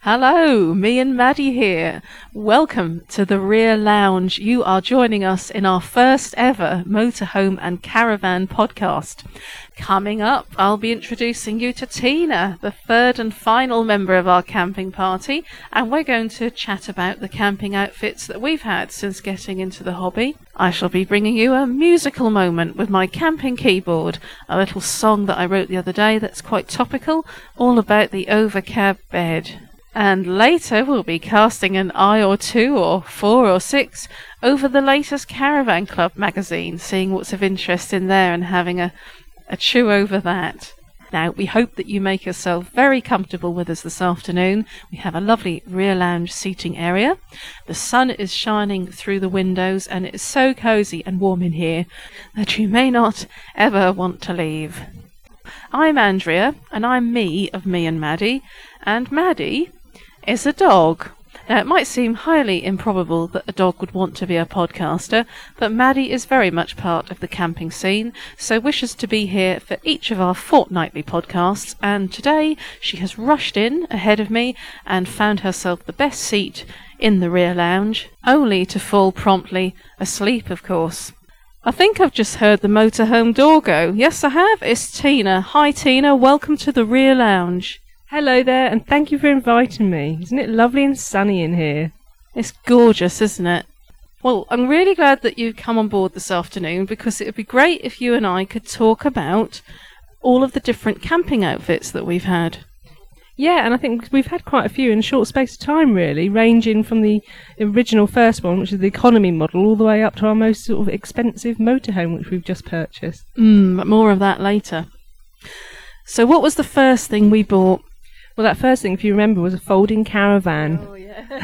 Hello, me and Maddie here. Welcome to the Rear Lounge. You are joining us in our first ever motorhome and caravan podcast. Coming up, I'll be introducing you to Tina, the third and final member of our camping party, and we're going to chat about the camping outfits that we've had since getting into the hobby. I shall be bringing you a musical moment with my camping keyboard, a little song that I wrote the other day that's quite topical, all about the overcab bed. And later we'll be casting an eye or two or four or six over the latest Caravan Club magazine, seeing what's of interest in there and having a chew over that. Now, we hope that you make yourself very comfortable with us this afternoon. We have a lovely rear lounge seating area. The sun is shining through the windows and it is so cosy and warm in here that you may not ever want to leave. I'm Andrea, and I'm me of Me and Maddie, and Maddie is a dog. Now, it might seem highly improbable that a dog would want to be a podcaster, but Maddie is very much part of the camping scene, so wishes to be here for each of our fortnightly podcasts, and today she has rushed in ahead of me and found herself the best seat in the rear lounge, only to fall promptly asleep, of course. I think I've just heard the motorhome door go. Yes, I have. It's Tina. Hi, Tina. Welcome to the rear lounge. Hello there, and thank you for inviting me. Isn't it lovely and sunny in here? It's gorgeous, isn't it? Well, I'm really glad that you've come on board this afternoon, because it would be great if you and I could talk about all of the different camping outfits that we've had. Yeah, and I think we've had quite a few in a short space of time, really, ranging from the original first one, which is the economy model, all the way up to our most sort of expensive motorhome, which we've just purchased. But more of that later. So what was the first thing we bought? Well, that first thing, if you remember, was a folding caravan. Oh,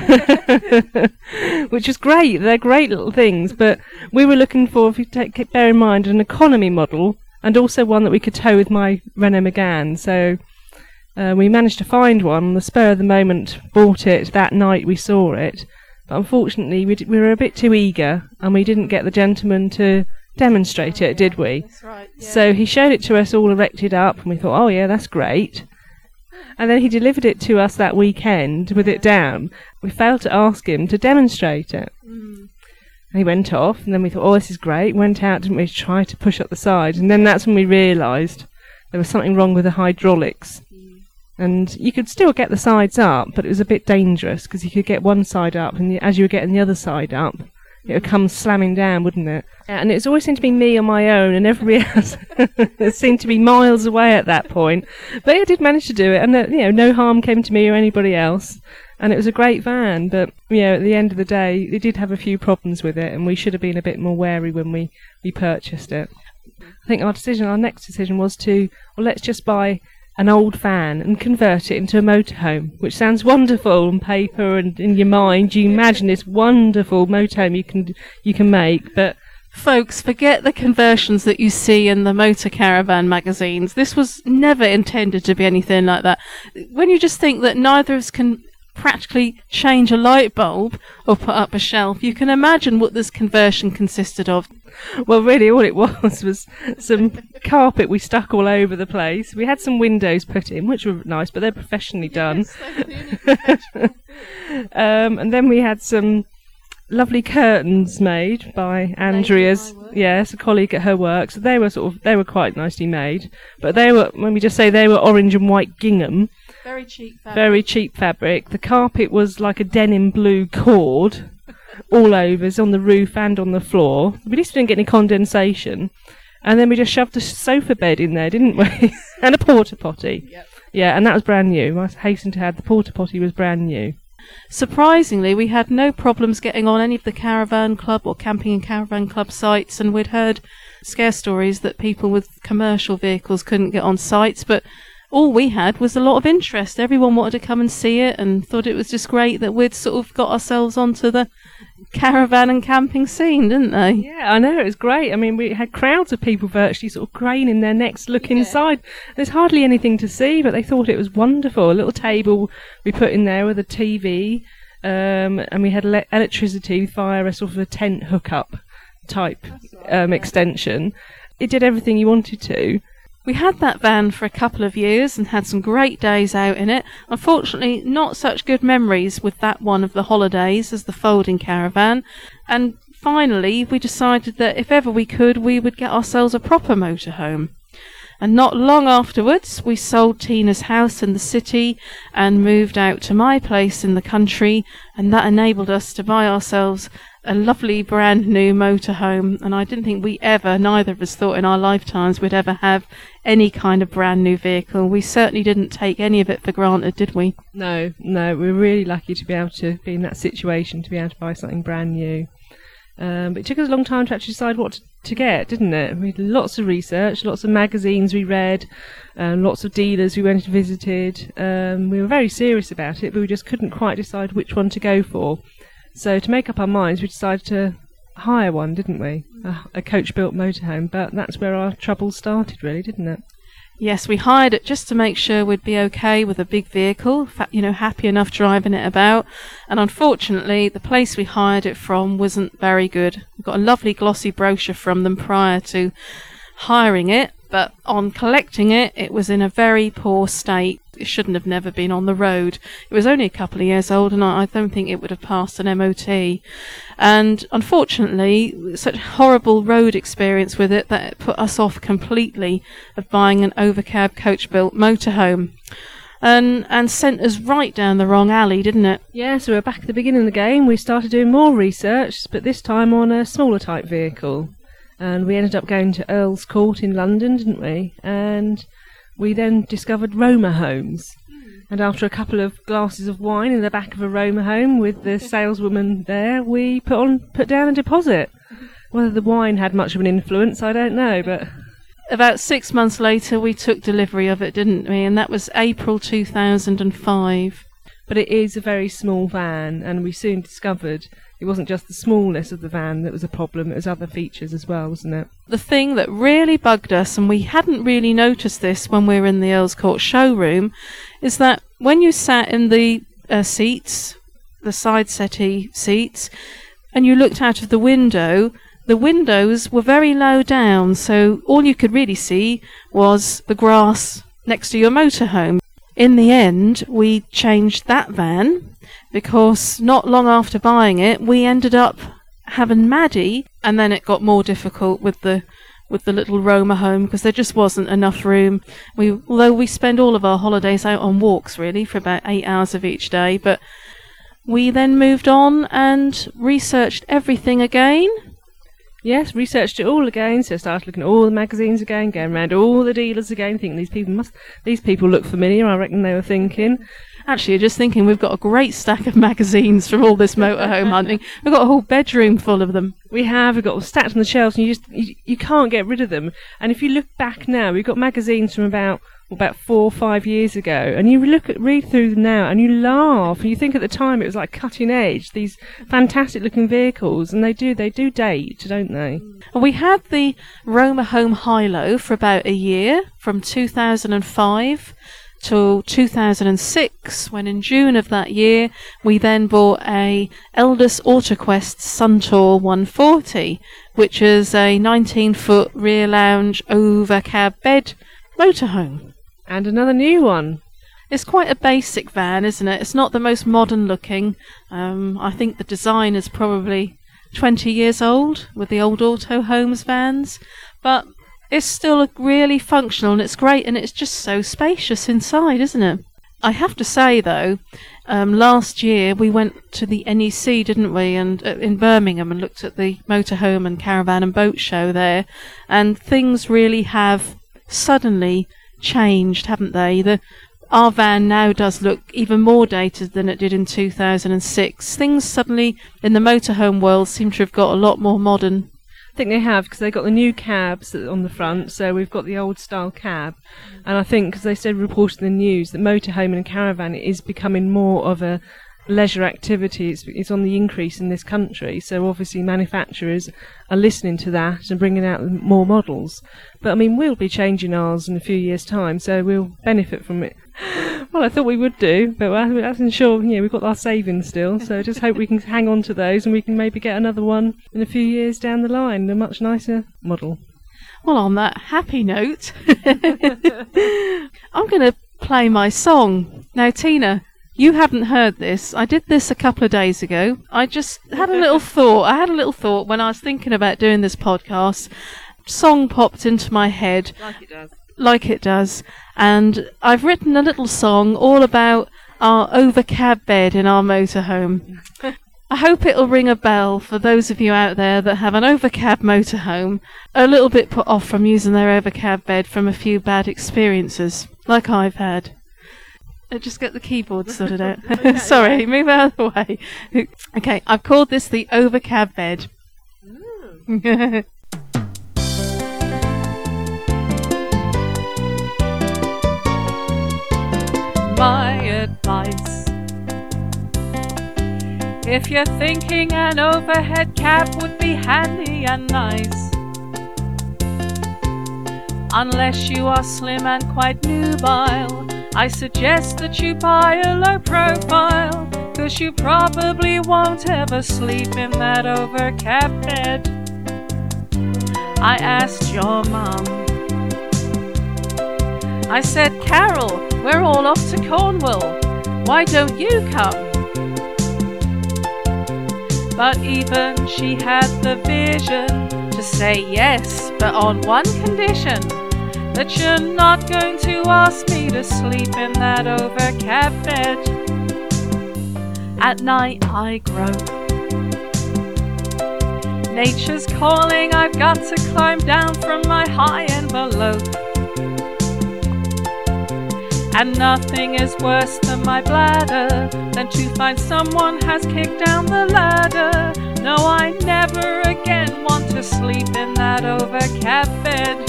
yeah. Which is great. They're great little things, but we were looking for, if you bear in mind, an economy model, and also one that we could tow with my Renault Megane. So we managed to find one on the spur of the moment, bought it that night we saw it. But unfortunately, we were a bit too eager, and we didn't get the gentleman to demonstrate it, did we? That's right, yeah. So he showed it to us all erected up, and we thought, oh yeah, that's great. And then he delivered it to us that weekend with it down. We failed to ask him to demonstrate it. And he went off, and then we thought, oh, this is great. Went out, didn't we, to try to push up the sides. And then that's when we realised there was something wrong with the hydraulics. And you could still get the sides up, but it was a bit dangerous, because you could get one side up, and as you were getting the other side up, it would come slamming down, wouldn't it? And it always seemed to be me on my own, and everybody else seemed to be miles away at that point. But I did manage to do it, and no harm came to me or anybody else. And it was a great van, but at the end of the day, it did have a few problems with it, and we should have been a bit more wary when we purchased it. I think our next decision was let's just buy an old van and convert it into a motorhome, which sounds wonderful on paper and in your mind. You imagine this wonderful motorhome you can make, but folks, forget the conversions that you see in the motor caravan magazines. This was never intended to be anything like that. When you just think that neither of us can practically change a light bulb or put up a shelf, you can imagine what this conversion consisted of. Well, really, all it was some carpet we stuck all over the place. We had some windows put in, which were nice, but they're professionally done. And then we had some lovely curtains made by Andrea's, a colleague at her work. So they were quite nicely made, but they were orange and white gingham. Very cheap fabric. Very cheap fabric. The carpet was like a denim blue cord. All overs on the roof and on the floor. We at least didn't get any condensation. And then we just shoved a sofa bed in there, didn't we? And a porta potty. Yep. Yeah, and that was brand new. I hasten to add, the porta potty was brand new. Surprisingly, we had no problems getting on any of the caravan club or camping and caravan club sites, and we'd heard scare stories that people with commercial vehicles couldn't get on sites, but all we had was a lot of interest. Everyone wanted to come and see it and thought it was just great that we'd sort of got ourselves onto the caravan and camping scene, didn't they? Yeah, I know, it was great. I mean, we had crowds of people virtually sort of craning their necks to look inside. There's hardly anything to see, but they thought it was wonderful. A little table we put in there with a TV, and we had electricity via a sort of a tent hookup type extension. It did everything you wanted to. We had that van for a couple of years and had some great days out in it. Unfortunately, not such good memories with that one of the holidays as the folding caravan. And finally, we decided that if ever we could, we would get ourselves a proper motorhome. And not long afterwards, we sold Tina's house in the city and moved out to my place in the country, and that enabled us to buy ourselves a lovely brand new motorhome. And I didn't think neither of us thought in our lifetimes we'd ever have any kind of brand new vehicle. We certainly didn't take any of it for granted, did we? No, we're really lucky to be able to be in that situation, to be able to buy something brand new. But it took us a long time to actually decide what to get, didn't it? We did lots of research, lots of magazines we read, lots of dealers we went and visited. We were very serious about it, but we just couldn't quite decide which one to go for. So to make up our minds, we decided to hire one, didn't we? A coach-built motorhome. But that's where our troubles started, really, didn't it? Yes, we hired it just to make sure we'd be okay with a big vehicle, happy enough driving it about. And unfortunately, the place we hired it from wasn't very good. We got a lovely glossy brochure from them prior to hiring it, but on collecting it, it was in a very poor state. It shouldn't have never been on the road. It was only a couple of years old, and I don't think it would have passed an MOT. And unfortunately, such a horrible road experience with it that it put us off completely of buying an overcab coach-built motorhome. And sent us right down the wrong alley, didn't it? Yeah, so we're back at the beginning of the game. We started doing more research, but this time on a smaller type vehicle. And we ended up going to Earl's Court in London, didn't we? And we then discovered Roma Homes. And after a couple of glasses of wine in the back of a Roma home with the saleswoman there, we put down a deposit. Whether the wine had much of an influence, I don't know, but... About 6 months later, we took delivery of it, didn't we? And that was April 2005. But it is a very small van, and we soon discovered it wasn't just the smallness of the van that was a problem, it was other features as well, wasn't it? The thing that really bugged us, and we hadn't really noticed this when we were in the Earl's Court showroom, is that when you sat in the seats, the side settee seats, and you looked out of the windows were very low down, so all you could really see was the grass next to your motorhome. In the end, we changed that van, because not long after buying it, we ended up having Maddie, and then it got more difficult with the little Roma home, because there just wasn't enough room. Although we spend all of our holidays out on walks, really, for about 8 hours of each day, but we then moved on and researched everything again. Yes, researched it all again, so started looking at all the magazines again, going around all the dealers again, thinking these people look familiar, I reckon they were thinking. Actually, just thinking we've got a great stack of magazines from all this motorhome hunting. We've got a whole bedroom full of them. We've got them stacked on the shelves, and you can't get rid of them. And if you look back now, we've got magazines from about 4 or 5 years ago, and you read through them now, and you laugh, and you think at the time it was like cutting edge, these fantastic looking vehicles, and they do date, don't they? Well, we had the Roma Home Hilo for about a year, from 2005 till 2006, when in June of that year we then bought a Eldus AutoQuest Suntour 140, which is a 19-foot rear lounge over cab bed motorhome. And another new one. It's quite a basic van, isn't it? It's not the most modern looking. I think the design is probably 20 years old with the old Auto Homes vans, but it's still really functional, and it's great, and it's just so spacious inside, isn't it? I have to say, though, last year we went to the NEC, didn't we, and in Birmingham, and looked at the motorhome and caravan and boat show there, and things really have suddenly changed, haven't they? Our van now does look even more dated than it did in 2006. Things suddenly in the motorhome world seem to have got a lot more modern. I think they have, because they got the new cabs on the front, so we've got the old style cab, and I think, because they said, reported in the news, that motorhome and caravan is becoming more of a leisure activity. It's on the increase in this country, so obviously manufacturers are listening to that and bringing out more models. But I mean, we'll be changing ours in a few years' time, so we'll benefit from it. Well, I thought we would do, but that's ensure, we've got our savings still, so just hope we can hang on to those, and we can maybe get another one in a few years down the line, a much nicer model. Well, on that happy note, I'm going to play my song. Now, Tina, you haven't heard this. I did this a couple of days ago. I just had a little thought. I had a little thought when I was thinking about doing this podcast. Song popped into my head. Like it does. And I've written a little song all about our overcab bed in our motorhome. I hope it'll ring a bell for those of you out there that have an overcab motorhome, a little bit put off from using their overcab bed from a few bad experiences, like I've had. Just get the keyboard sorted out. Sorry, move out of the way. Okay, I've called this the overcab bed. My advice: if you're thinking an overhead cab would be handy and nice, unless you are slim and quite nubile, I suggest that you buy a low profile, 'cause you probably won't ever sleep in that overcab bed. I asked your mum. I said, Carol, we're all off to Cornwall. Why don't you come? But even she had the vision to say yes, but on one condition: that you're not going to ask me to sleep in that overcab bed. At night I grope. Nature's calling, I've got to climb down from my high envelope. And nothing is worse than my bladder than to find someone has kicked down the ladder. No, I never again want to sleep in that overcab bed.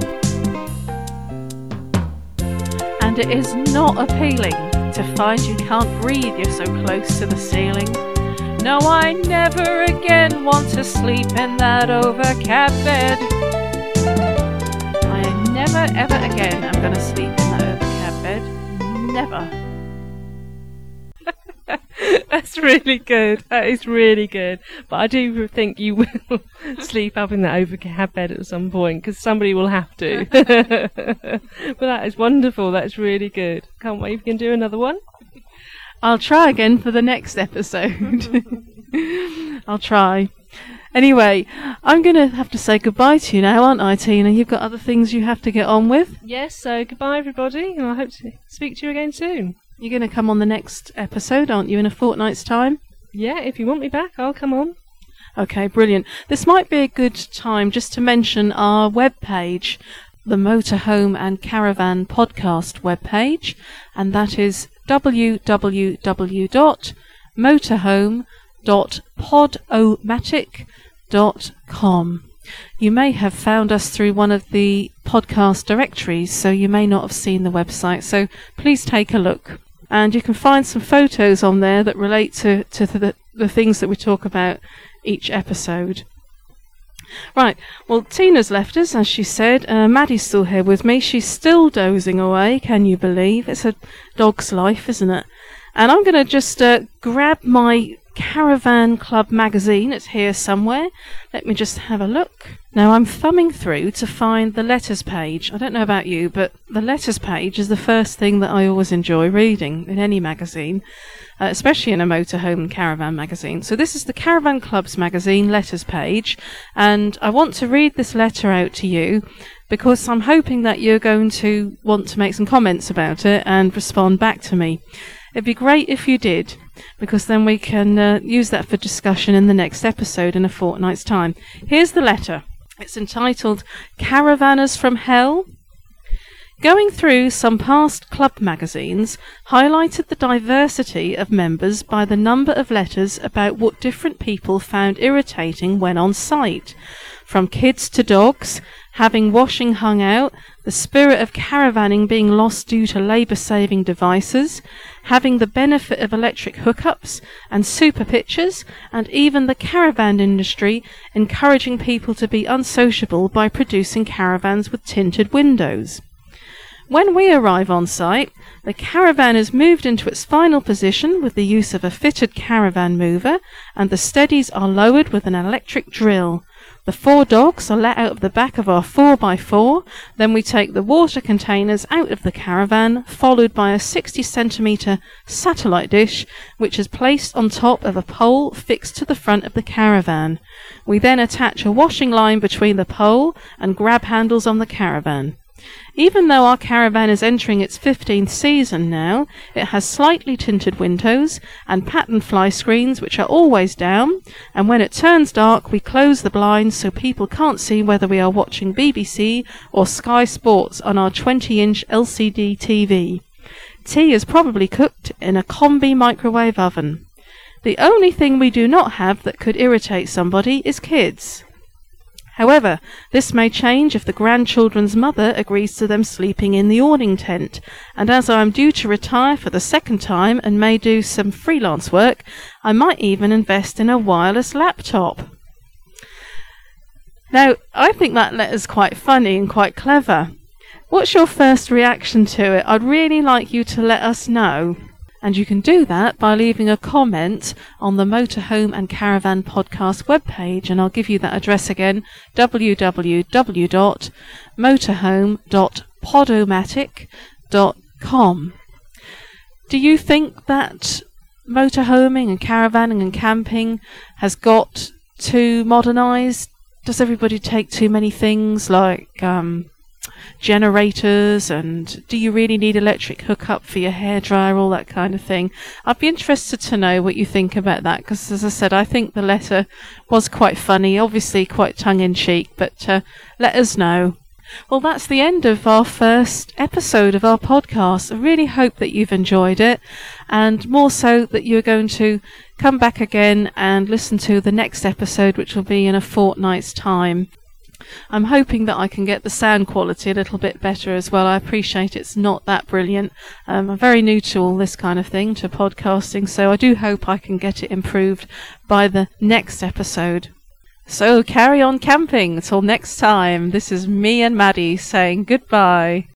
And it is not appealing to find you can't breathe, you're so close to the ceiling. No, I never again want to sleep in that overcab bed. I never ever again am going to sleep in that overcab bed. Never. That's really good. That is really good. But I do think you will sleep up in that overcab bed at some point, because somebody will have to. But that is wonderful. That's really good. Can't wait if you can do another one. I'll try again for the next episode. I'll try. Anyway, I'm going to have to say goodbye to you now, aren't I, Tina? You've got other things you have to get on with. Yes, so goodbye everybody, and I hope to speak to you again soon. You're going to come on the next episode, aren't you, in a fortnight's time? Yeah, if you want me back, I'll come on. Okay, brilliant. This might be a good time just to mention our webpage, the Motorhome and Caravan Podcast webpage, and that is www.motorhome.podomatic.com. You may have found us through one of the podcast directories, so you may not have seen the website, so please take a look. And you can find some photos on there that relate to the things that we talk about each episode. Right, well, Tina's left us, as she said. Maddie's still here with me. She's still dozing away, can you believe? It's a dog's life, isn't it? And I'm going to just grab my Caravan Club magazine. It's here somewhere. Let me just have a look. Now, I'm thumbing through to find the letters page. I don't know about you, but the letters page is the first thing that I always enjoy reading in any magazine, especially in a motorhome and caravan magazine. So this is the Caravan Club's magazine letters page, and I want to read this letter out to you because I'm hoping that you're going to want to make some comments about it and respond back to me. It'd be great if you did, because then we can use that for discussion in the next episode in a fortnight's time. Here's the letter. It's entitled Caravanners from Hell. Going through some past club magazines highlighted the diversity of members by the number of letters about what different people found irritating when on site. From kids to dogs, having washing hung out, the spirit of caravanning being lost due to labour-saving devices, having the benefit of electric hookups and super pictures, and even the caravan industry encouraging people to be unsociable by producing caravans with tinted windows. When we arrive on site, the caravan is moved into its final position with the use of a fitted caravan mover, and the steadies are lowered with an electric drill. The 4 dogs are let out of the back of our 4x4, then we take the water containers out of the caravan, followed by a 60cm satellite dish, which is placed on top of a pole fixed to the front of the caravan. We then attach a washing line between the pole and grab handles on the caravan. Even though our caravan is entering its 15th season now, it has slightly tinted windows and patterned fly screens which are always down, and when it turns dark we close the blinds so people can't see whether we are watching BBC or Sky Sports on our 20-inch LCD TV. Tea is probably cooked in a combi microwave oven. The only thing we do not have that could irritate somebody is kids. However, this may change if the grandchildren's mother agrees to them sleeping in the awning tent, and as I am due to retire for the 2nd time and may do some freelance work, I might even invest in a wireless laptop. Now, I think that letter's quite funny and quite clever. What's your first reaction to it? I'd really like you to let us know. And you can do that by leaving a comment on the Motorhome and Caravan podcast webpage, and I'll give you that address again, www.motorhome.podomatic.com. Do you think that motorhoming and caravanning and camping has got too modernised? Does everybody take too many things like generators, and do you really need electric hookup for your hairdryer, all that kind of thing? I'd be interested to know what you think about that, because as I said, I think the letter was quite funny, obviously quite tongue-in-cheek, but let us know. Well, that's the end of our first episode of our podcast. I really hope that you've enjoyed it, and more so that you're going to come back again and listen to the next episode, which will be in a fortnight's time. I'm hoping that I can get the sound quality a little bit better as well. I appreciate it's not that brilliant. I'm very new to all this kind of thing, to podcasting, so I do hope I can get it improved by the next episode. So carry on camping till next time. This is me and Maddie saying goodbye.